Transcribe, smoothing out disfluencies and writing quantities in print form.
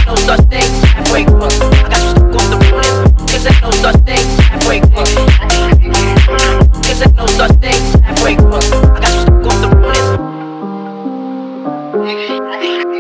ain't no such thing as halfway crunk. I got you stuck on the rhythm. Cause ain't no such thing as halfway crunk. Cause ain't no such thing as halfway crunk. I got you stuck on the rhythm.